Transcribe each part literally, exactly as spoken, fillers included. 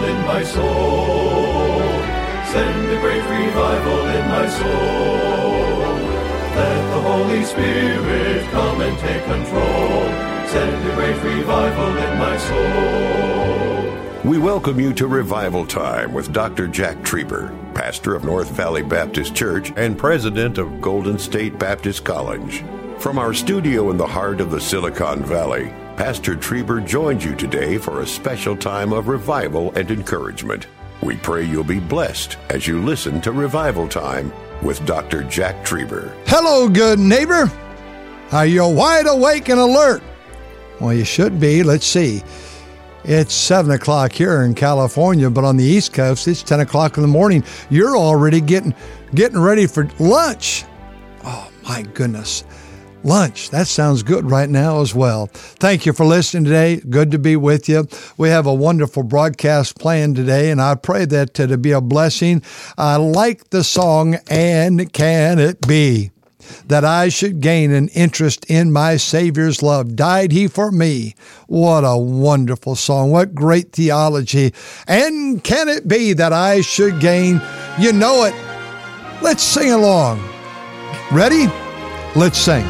revival in my soul. Send a great revival in my soul. Let the Holy Spirit come and take control. Send a great revival in my soul. We welcome you to Revival Time with Doctor Jack Trieber, pastor of North Valley Baptist Church and president of Golden State Baptist College. From our studio in the heart of the Silicon Valley, Pastor Trieber joins you today for a special time of revival and encouragement. We pray you'll be blessed as you listen to Revival Time with Doctor Jack Trieber. Hello, good neighbor. Are you wide awake and alert? Well, you should be. Let's see. It's seven o'clock here in California, but on the East Coast, it's ten o'clock in the morning. You're already getting getting ready for lunch. Oh, my goodness. Lunch. That sounds good right now as well. Thank you for listening today. Good to be with you. We have a wonderful broadcast planned today, and I pray that uh, to be a blessing. I like the song, "And Can It Be That I Should Gain an Interest in My Savior's Love? Died He for Me." What a wonderful song. What great theology. And can it be that I should gain? You know it. Let's sing along. Ready? Let's sing.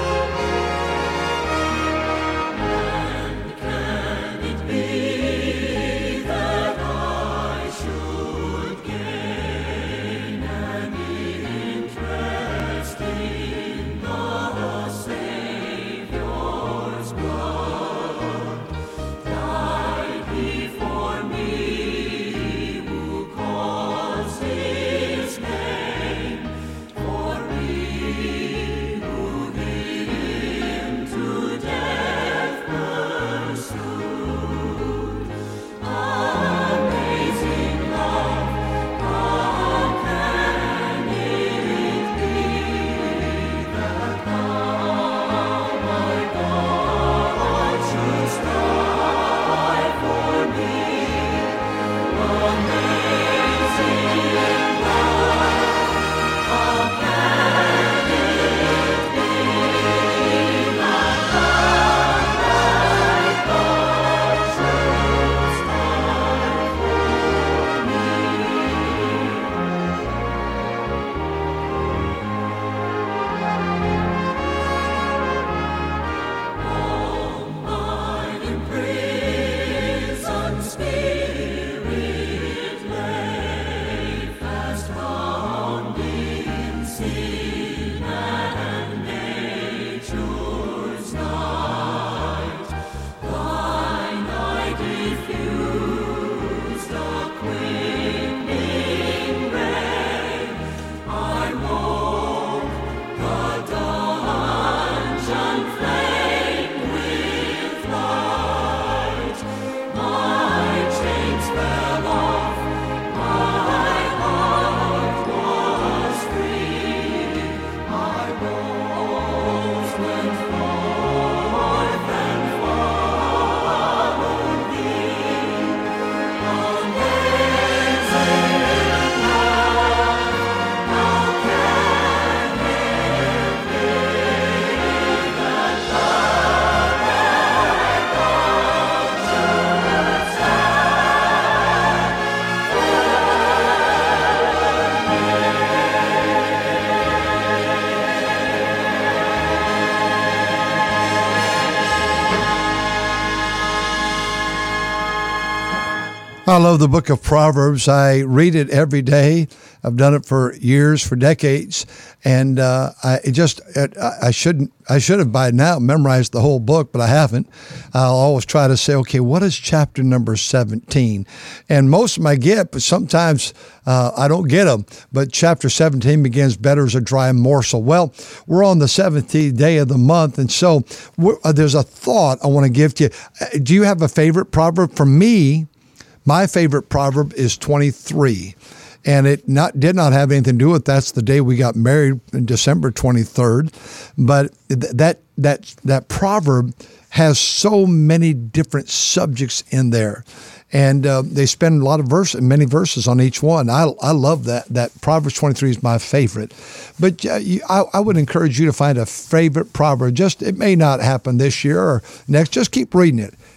I love the book of Proverbs. I read it every day. I've done it for years, for decades, and uh, I it just it, I shouldn't I should have by now memorized the whole book, but I haven't. I'll always try to say, okay, what is chapter number seventeen? And most of them I get, but sometimes uh, I don't get them. But chapter seventeen begins, "Better is a dry morsel." Well, we're on the seventeenth day of the month, and so we're, uh, there's a thought I want to give to you. Uh, do you have a favorite proverb? For me, my favorite proverb is twenty-three, and it not did not have anything to do with that's the day we got married, in December twenty-third, but th- that that that proverb has so many different subjects in there, and uh, they spend a lot of verse, many verses on each one. I I love that. That Proverbs twenty-three is my favorite, but uh, you, I, I would encourage you to find a favorite proverb. Just it may not happen this year or next. Just keep reading it.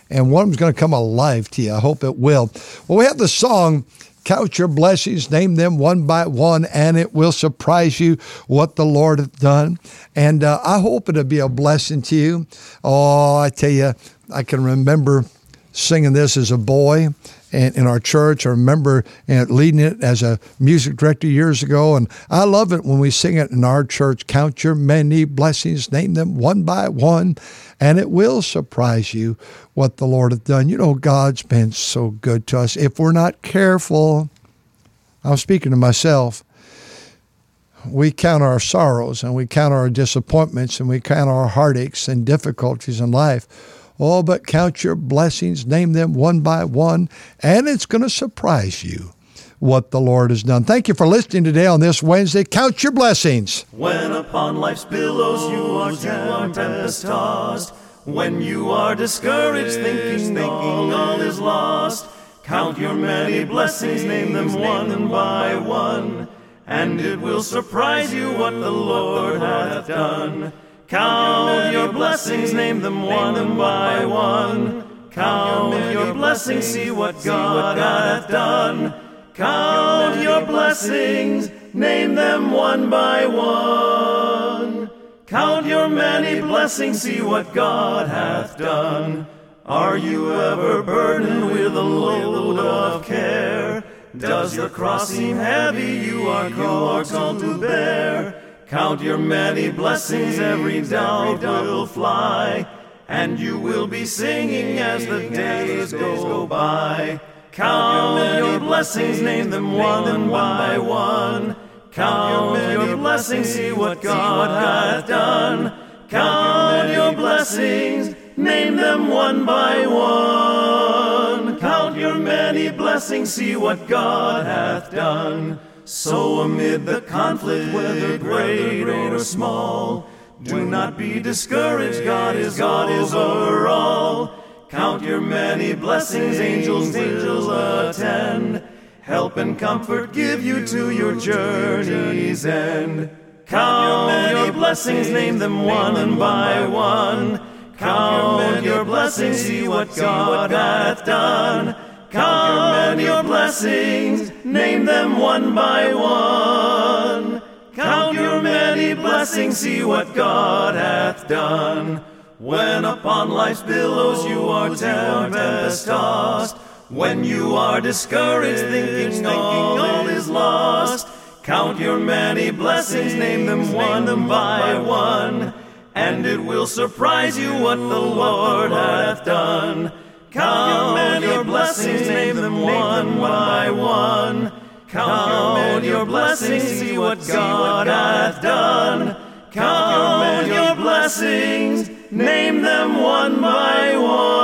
and one of them's going to come alive to you. I hope it will. Well, we have the song, Count Your Blessings, name them one by one, and it will surprise you what the Lord hath done. And uh, I hope it'll be a blessing to you. Oh, I tell you, I can remember singing this as a boy and in our church. I remember uh, leading it as a music director years ago, and I love it when we sing it in our church. Count your many blessings, name them one by one, and it will surprise you what the Lord hath done. You know, God's been so good to us. If we're not careful, I'm speaking to myself, we count our sorrows and we count our disappointments and we count our heartaches and difficulties in life. Oh, but count your blessings, name them one by one, and it's going to surprise you what the Lord has done. Thank you for listening today on this Wednesday. Count your blessings. When upon life's billows you are, you are tempest-tossed, when you are discouraged, thinking, thinking all is lost, count your many blessings, name them one by one, and it will surprise you what the Lord hath done. Count your blessings, name them one by one. Count your blessings, see what God hath done. Count your blessings, name them one by one. Count your many blessings, see what God hath done. Are you ever burdened with a load of care? Does your cross seem heavy you are called to bear? Count your many blessings, every doubt will fly, and you will be singing as the days go by. Count your blessings, name them one by one. Count your blessings, see what God hath done. Count your blessings, name them one by one. Count your many blessings, see what God hath done. So amid the conflict, whether great or small, do not be discouraged, God is God is over all. Count your many blessings, angels, angels attend, help and comfort give you to your journey's end. Count your blessings, name them one by one. Count your blessings, see what God hath done. Count your blessings, name them one by one. Count your many blessings, see what God hath done. When upon life's billows you are tempest-tossed, when you are discouraged, thinking, thinking all is lost, count your many blessings, name them one by one, and it will surprise you what the Lord hath done. Count your blessings, name them one by one. Count your blessings, see what God hath done. Count your blessings, name them one by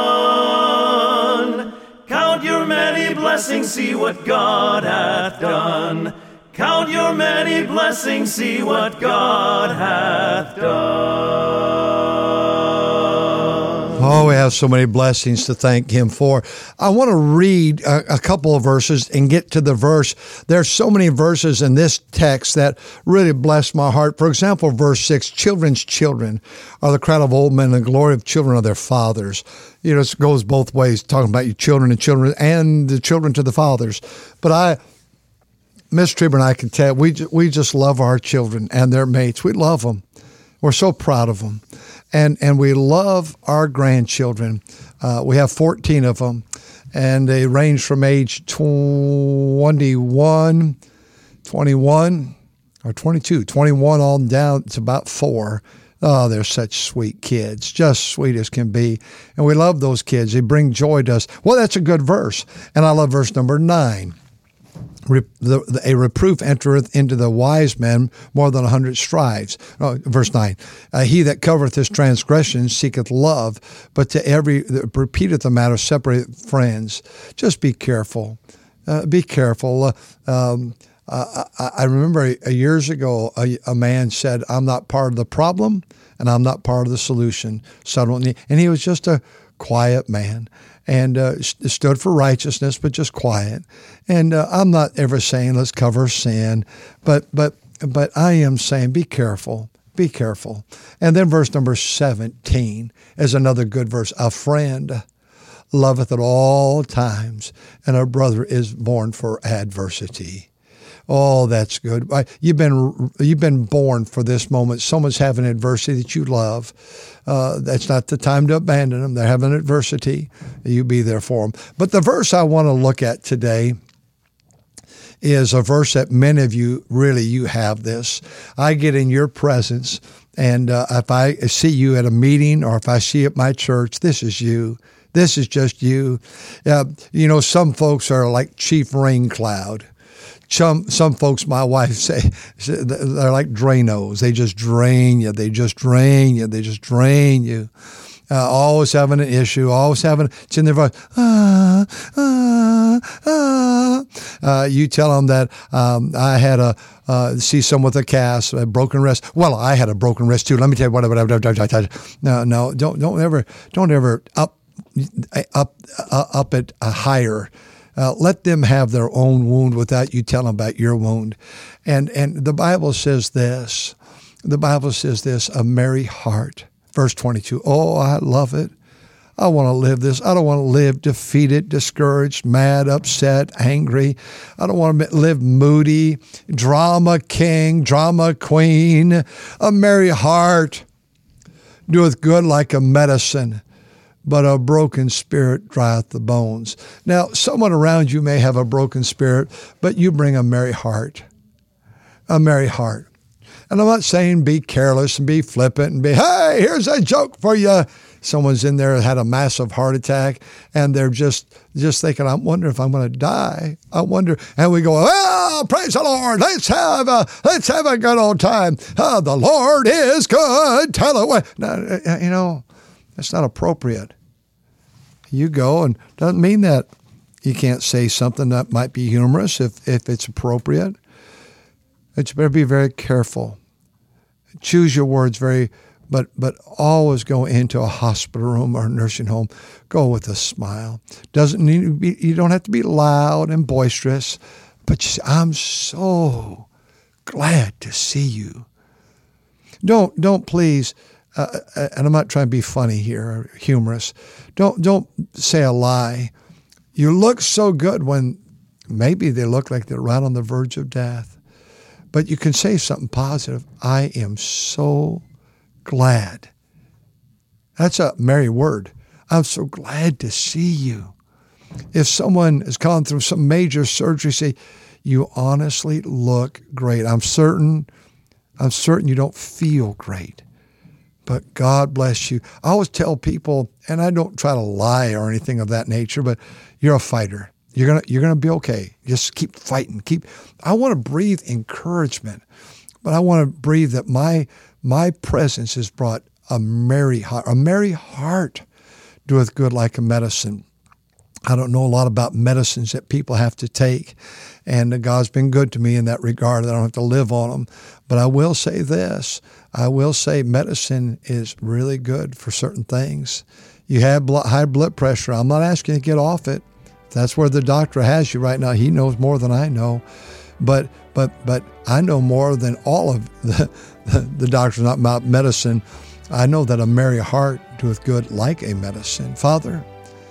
one. Count your many blessings, see what God hath done. Count your many blessings, see what God hath done. Oh, we have so many blessings to thank Him for. I want to read a, a couple of verses and get to the verse. There's so many verses in this text that really bless my heart. For example, verse six, children's children are the crown of old men, and the glory of children are their fathers. You know, it goes both ways, talking about your children and children and the children to the fathers. But I, Miss Trieber and I can tell, we, we just love our children and their mates. We love them. We're so proud of them. And and we love our grandchildren. Uh, we have fourteen of them, and they range from age twenty-one, twenty-one, or twenty-two, twenty-one on down to about four. Oh, they're such sweet kids, just sweet as can be. And we love those kids. They bring joy to us. Well, that's a good verse. And I love verse number nine. Re, the, the, a reproof entereth into the wise man more than a hundred strives. Oh, verse nine, uh, he that covereth his transgressions seeketh love, but to every that repeateth the matter separateth friends. Just be careful. Uh, be careful. Uh, um, uh, I, I remember uh, years ago, a, a man said, I'm not part of the problem and I'm not part of the solution. Suddenly, and he was just a quiet man. And uh, stood for righteousness, but just quiet. And uh, I'm not ever saying let's cover sin, but but but I am saying be careful, be careful. And then verse number seventeen is another good verse. A friend loveth at all times, and a brother is born for adversity. Oh, that's good. You've been you've been born for this moment. Someone's having adversity that you love. Uh, that's not the time to abandon them. They're having adversity. You be there for them. But the verse I want to look at today is a verse that many of you, really, you have this. I get in your presence, and uh, if I see you at a meeting or if I see you at my church, this is you. This is just you. Uh, you know, some folks are like Chief Rain Cloud. Some some folks, my wife say, they're like Dranos. They just drain you. They just drain you. They just drain you. Uh, always having an issue. Always having, it's in their voice. Ah, ah, ah. Uh, you tell them that um, I had a, uh, see someone with a cast, a broken wrist. Well, I had a broken wrist too. Let me tell you what, whatever. No, no, don't, don't ever, don't ever up, up, uh, up it uh, higher. Uh, let them have their own wound without you telling about your wound. And and the Bible says this. The Bible says this, a merry heart. Verse twenty-two, oh, I love it. I want to live this. I don't want to live defeated, discouraged, mad, upset, angry. I don't want to live moody, drama king, drama queen. A merry heart doeth good like a medicine, but a broken spirit drieth the bones. Now, someone around you may have a broken spirit, but you bring a merry heart, a merry heart. And I'm not saying be careless and be flippant and be, hey, here's a joke for you. Someone's in there that had a massive heart attack, and they're just just thinking, I wonder if I'm going to die. I wonder. And we go, well, praise the Lord. Let's have a, let's have a good old time. Oh, the Lord is good. Tell it away. Now, you know, that's not appropriate. You go, and doesn't mean that you can't say something that might be humorous if, if it's appropriate. But you better be very careful. Choose your words very, but but always go into a hospital room or a nursing home. Go with a smile. Doesn't need to be, you don't have to be loud and boisterous, but you say, I'm so glad to see you. Don't don't please. Uh, and I'm not trying to be funny here or humorous. Don't don't say a lie. You look so good when maybe they look like they're right on the verge of death. But you can say something positive. I am so glad. That's a merry word. I'm so glad to see you. If someone has gone through some major surgery, say, you honestly look great. I'm certain, I'm certain you don't feel great. But God bless you. I always tell people, and I don't try to lie or anything of that nature, but you're a fighter. You're gonna you're gonna be okay. Just keep fighting. Keep. I want to breathe encouragement, but I want to breathe that my my presence has brought a merry heart. A merry heart doeth good like a medicine. I don't know a lot about medicines that people have to take, and God's been good to me in that regard. I don't have to live on them. But I will say this. I will say medicine is really good for certain things. You have high blood pressure. I'm not asking you to get off it. That's where the doctor has you right now. He knows more than I know. But but but I know more than all of the, the, the doctors not about medicine. I know that a merry heart doeth good like a medicine. Father,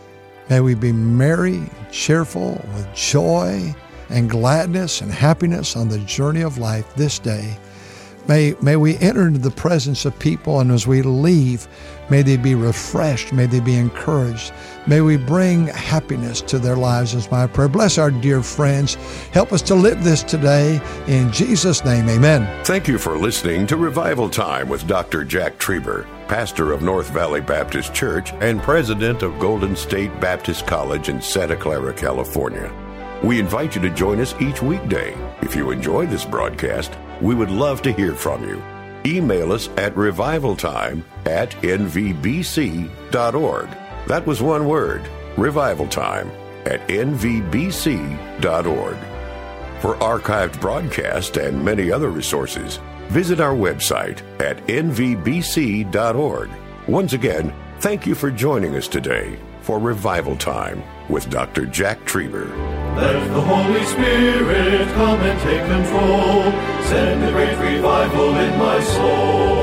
may we be merry, cheerful, with joy and gladness and happiness on the journey of life this day. May, may we enter into the presence of people, and as we leave, may they be refreshed, may they be encouraged. May we bring happiness to their lives is my prayer. Bless our dear friends. Help us to live this today. In Jesus' name, amen. Thank you for listening to Revival Time with Doctor Jack Trieber, pastor of North Valley Baptist Church and president of Golden State Baptist College in Santa Clara, California. We invite you to join us each weekday. If you enjoy this broadcast, we would love to hear from you. Email us at revivaltime at n v b c dot org. That was one word, revivaltime at n v b c dot org. For archived broadcasts and many other resources, visit our website at n v b c dot org. Once again, thank you for joining us today for Revival Time with Doctor Jack Trieber. Let the Holy Spirit come and take control. Send a great revival in my soul.